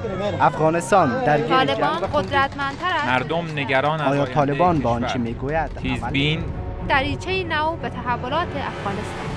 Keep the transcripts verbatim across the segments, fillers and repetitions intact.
افغانستان درگیر طالبان جنگ قدرتمندتر است. مردم نگران از آیا آینده طالبان با کشور. آنچه میگوید تیزبین دریچه نو به تحولات افغانستان.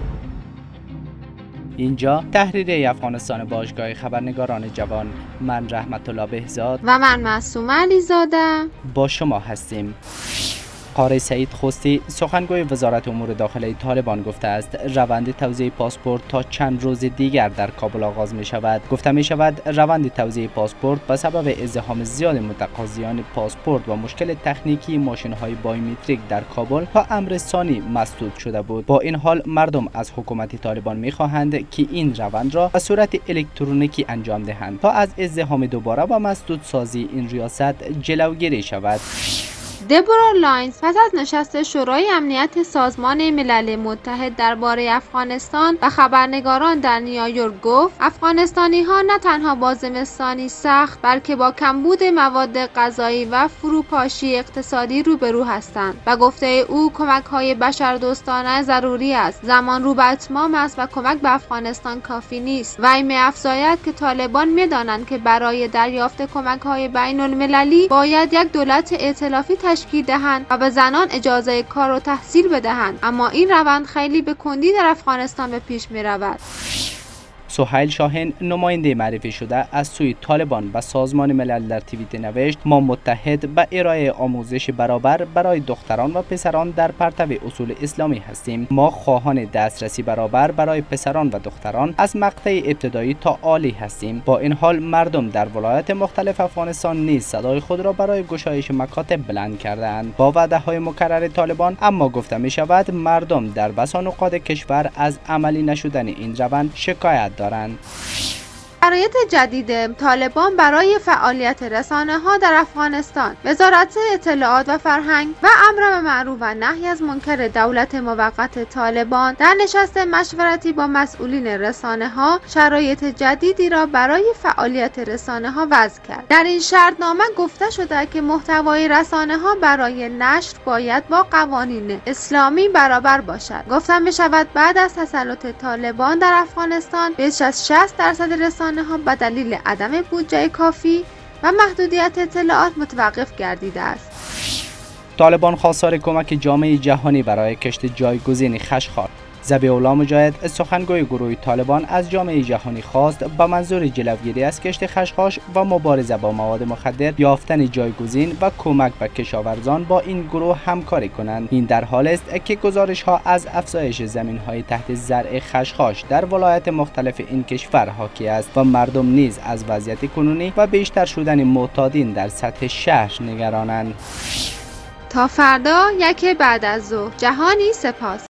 اینجا تحریریه افغانستان باشگاه خبرنگاران جوان، من رحمت الله بهزاد و من معصومه علیزاده با شما هستیم. قاری سعید خوستی سخنگوی وزارت امور داخلی طالبان گفته است روند توزیع پاسپورت تا چند روز دیگر در کابل آغاز می شود. گفته می شود روند توزیع پاسپورت به سبب ازدحام زیاد متقاضیان پاسپورت و مشکل تکنیکی ماشین های بایومتریک در کابل تا امر ثانی مسدود شده بود. با این حال مردم از حکومت طالبان می خواهند که این روند را به صورت الکترونیکی انجام دهند تا از ازدحام دوباره و مسدود سازی این ریاست جلوگیری شود. دبورا لاینز پس از نشست شورای امنیت سازمان ملل متحد درباره افغانستان و خبرنگاران در نیویورک گفت افغانستانی ها نه تنها با زمستانی سخت بلکه با کمبود مواد غذایی و فروپاشی اقتصادی روبرو هستند و گفته او کمک های بشردوستانه ضروری است. زمان رو به اتمام است و کمک به افغانستان کافی نیست. وی می افزاید که طالبان می دانند که برای دریافت کمک های بین المللی باید یک دولت ائتلافی تشکیل دهند و به زنان اجازه کار و تحصیل بدهند، اما این روند خیلی به کندی در افغانستان به پیش می رود. سهیل شاهین نماینده معرفی شده از سوی طالبان و سازمان ملل در توییت نوشت ما متحد به ارائه آموزش برابر برای دختران و پسران در پرتو اصول اسلامی هستیم. ما خواهان دسترسی برابر برای پسران و دختران از مقطع ابتدایی تا عالی هستیم. با این حال مردم در ولایات مختلف افغانستان نیز صدای خود را برای گشایش مکاتب بلند کردند با وعده های مکرر طالبان، اما گفته می شود مردم در بسا نقاط کشور از عملی نشدن این روند شکایت دارند. شرایط جدید طالبان برای فعالیت رسانه ها در افغانستان. وزارت اطلاعات و فرهنگ و امر به معروف و نهی از منکر دولت موقت طالبان در نشست مشورتی با مسئولین رسانه ها شرایط جدیدی را برای فعالیت رسانه ها وضع کرد. در این شرطنامه گفته شده که محتوای رسانه ها برای نشر باید با قوانین اسلامی برابر باشد. گفته می شود بعد از تسلط طالبان در افغانستان بیش از شصت درصد رسانه ها به دلیل عدم بودجه کافی و محدودیت اطلاعات متوقف گردیده است. طالبان خواستار کمک جامعه جهانی برای کشت جایگزین خشخاش. ذبیح الله مجاهد سخنگوی گروه طالبان از جامعه جهانی خواست به منظور جلوگیری از کشت خشخاش و مبارزه با مواد مخدر یافتن جایگزین و کمک به کشاورزان با این گروه همکاری کنند. این در حال است که گزارش ها از افزایش زمین های تحت زرع خشخاش در ولایات مختلف این کشور حاکی است و مردم نیز از وضعیت کنونی و بیشتر شدن معتادین در سطح شهر نگرانند. تا فردا یک بعد از ظهر. جهانی سپاس.